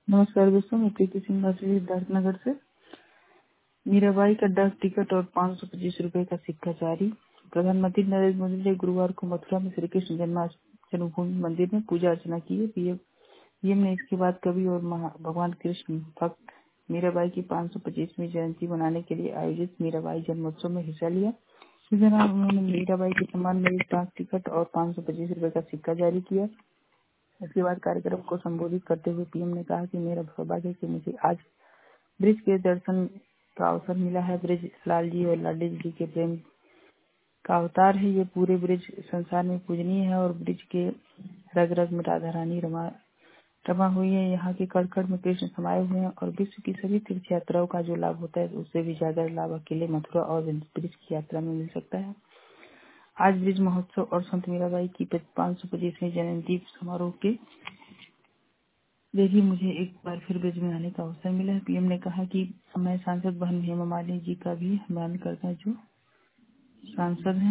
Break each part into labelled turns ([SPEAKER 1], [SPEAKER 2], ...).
[SPEAKER 1] नमस्कार दोस्तों, मैं प्रीति सिंह वासी सिद्धार्थ नगर से। मीराबाई का डाक टिकट और 525 रुपए का सिक्का जारी। प्रधानमंत्री नरेंद्र मोदी ने गुरुवार को मथुरा में श्री कृष्ण जन्मभूमि मंदिर में पूजा अर्चना की है। पीएम ने इसके बाद कवि और भगवान कृष्ण भक्त मीराबाई की 525वीं जयंती मनाने के लिए आयोजित मीराबाई जन्मोत्सव में हिस्सा लिया। इस दौरान उन्होंने मीराबाई के सम्मान में एक डाक टिकट और 525 रुपए का सिक्का जारी किया। इसके बाद कार्यक्रम को संबोधित करते हुए पीएम ने कहा कि मेरा सौभाग्य है कि मुझे आज ब्रिज के दर्शन का अवसर मिला है। ब्रिज लाल जी और लाडली जी के प्रेम का अवतार है। ये पूरे ब्रिज संसार में पूजनीय है और ब्रिज के रग रग में राधा रानी रमा हुई है। यहाँ के कण कण में कृष्ण समाये हुए हैं और विश्व की सभी तीर्थ यात्राओं का जो लाभ होता है उससे भी ज्यादा लाभ अकेले मथुरा और ब्रिज की यात्रा में मिल सकता है। आज ब्रिज महोत्सव और संत मीराबाई की 525वीं जयंती समारोह के देखिए, मुझे एक बार फिर ब्रिज में आने का अवसर मिला है। पीएम ने कहा कि मैं सांसद बहन हेमा मालिनी जी का भी सम्मान करता हूं, जो सांसद हैं।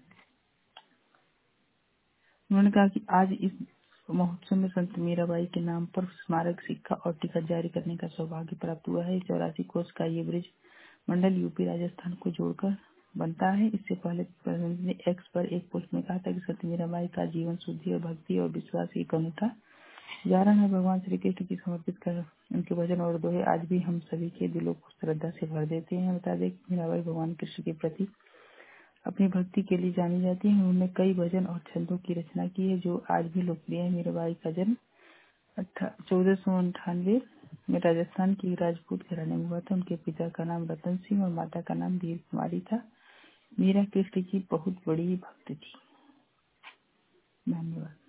[SPEAKER 1] उन्होंने कहा कि आज इस महोत्सव में संत मीराबाई के नाम पर स्मारक सिक्का और टिकट जारी करने का सौभाग्य प्राप्त हुआ है। 84 कोस का ये ब्रिज मंडल यूपी राजस्थान को जोड़कर बनता है। इससे पहले प्रधानमंत्री ने एक्स पर एक पोस्ट में कहा था कि संत मीराबाई का जीवन शुद्धि और भक्ति और विश्वास की अनूठा उदाहरण है। भगवान श्री कृष्ण की समर्पित कर उनके भजन और दोहे आज भी हम सभी के दिलों को श्रद्धा से भर देते हैं। बता दें कि मीराबाई भगवान कृष्ण के प्रति अपनी भक्ति के लिए जानी जाती है। उन्होंने कई भजन और छंदों की रचना की है जो आज भी लोकप्रिय है। मीराबाई का जन्म 1498 में राजस्थान की राजपूत घराने में हुआ था। उनके पिता का नाम रतन सिंह और माता का नाम वीर कुमारी था। मीरा कृष्ण की बहुत बड़ी भक्त थी। धन्यवाद।